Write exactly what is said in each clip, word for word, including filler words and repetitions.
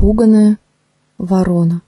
Непуганая ворона.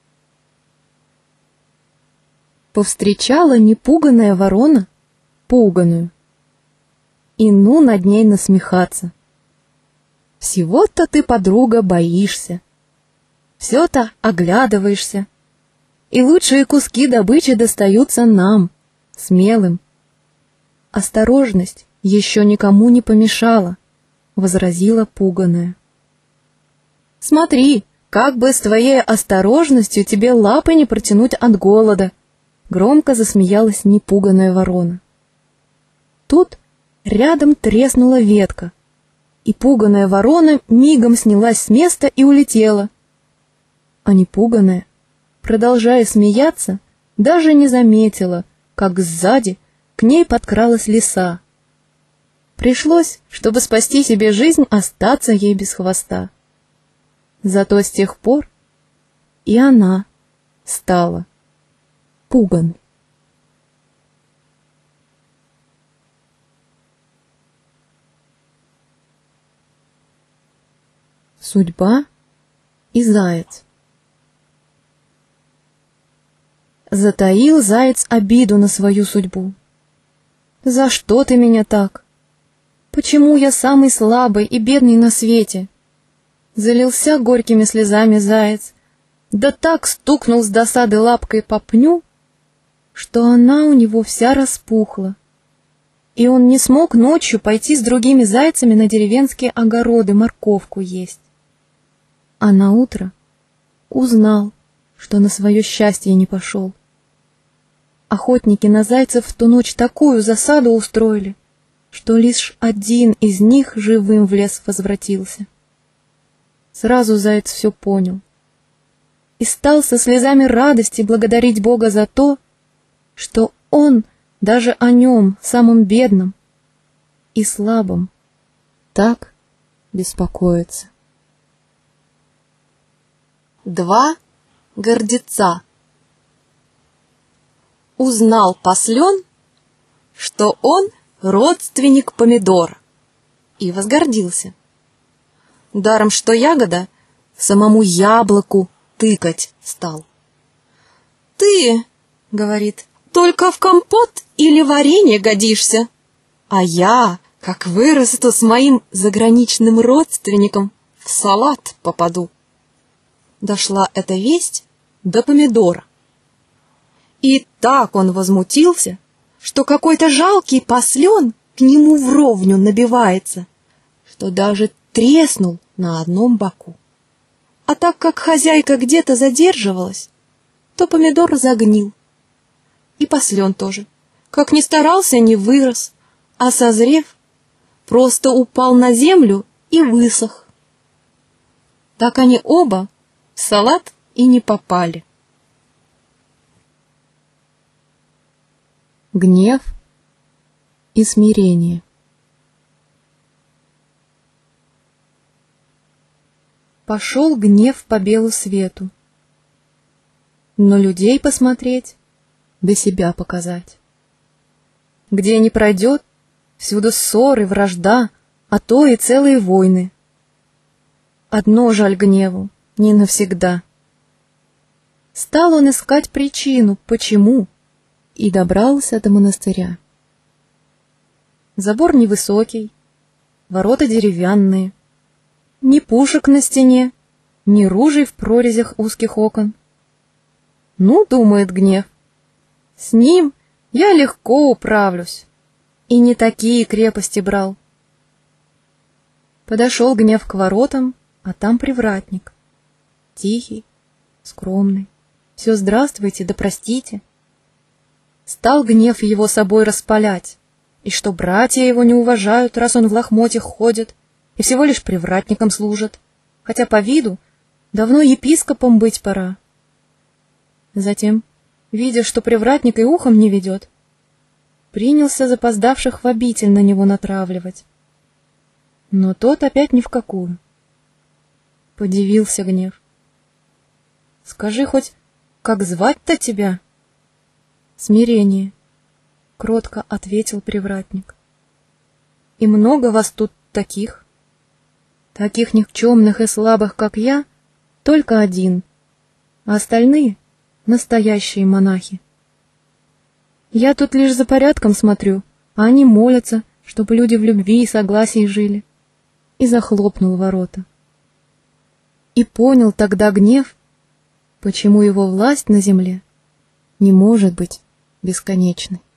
Повстречала непуганая ворона пуганую, и ну над ней насмехаться. Всего-то ты, подруга, боишься, все-то оглядываешься, и лучшие куски добычи достаются нам, смелым. Осторожность еще никому не помешала, возразила пуганая. Смотри, как бы с твоей осторожностью тебе лапы не протянуть от голода, громко засмеялась непуганая ворона. Тут рядом треснула ветка, и пуганая ворона мигом снялась с места и улетела. А непуганая, продолжая смеяться, даже не заметила, как сзади к ней подкралась лиса. Пришлось, чтобы спасти себе жизнь, остаться ей без хвоста. Зато с тех пор и она стала пуганой. Судьба и заяц. Затаил заяц обиду на свою судьбу. «За что ты меня так? Почему я самый слабый и бедный на свете?» Залился горькими слезами заяц, да так стукнул с досады лапкой по пню, что она у него вся распухла, и он не смог ночью пойти с другими зайцами на деревенские огороды морковку есть. А наутро узнал, что на свое счастье не пошел. Охотники на зайцев в ту ночь такую засаду устроили, что лишь один из них живым в лес возвратился. Сразу заяц все понял и стал со слезами радости благодарить Бога за то, что он даже о нем, самом бедном и слабом, так беспокоится. Два гордеца. Узнал послен, что он родственник помидора, и возгордился. Даром, что ягода самому яблоку тыкать стал. «Ты, — говорит, — только в компот или варенье годишься, а я, как вырасту с моим заграничным родственником, в салат попаду». Дошла эта весть до помидора. И так он возмутился, что какой-то жалкий послен к нему вровню набивается, что даже треснул на одном боку. А так как хозяйка где-то задерживалась, то помидор загнил. И послен тоже, как ни старался, не вырос, а созрев, просто упал на землю и высох. Так они оба в салат и не попали. Гнев и смирение. Пошел гнев по белу свету, но людей посмотреть, да себя показать. Где не пройдет, всюду ссоры, вражда, а то и целые войны. Одно жаль гневу, не навсегда. Стал он искать причину, почему, и добрался до монастыря. Забор невысокий, ворота деревянные, ни пушек на стене, ни ружей в прорезях узких окон. Ну, думает гнев, с ним я легко управлюсь, и не такие крепости брал. Подошел гнев к воротам, а там привратник, тихий, скромный, все здравствуйте, да простите. Стал гнев его собой распалять, и что братья его не уважают, раз он в лохмотьях ходит и всего лишь привратником служит, хотя по виду давно епископом быть пора. Затем, видя, что привратник и ухом не ведет, принялся запоздавших в обитель на него натравливать. Но тот опять ни в какую. Подивился гнев. «Скажи хоть, как звать-то тебя?» «Смирение», — кротко ответил привратник. «И много вас тут таких? Таких никчемных и слабых, как я, только один, а остальные — настоящие монахи. Я тут лишь за порядком смотрю, а они молятся, чтобы люди в любви и согласии жили. И захлопнул ворота. И понял тогда гнев, почему его власть на земле не может быть бесконечной.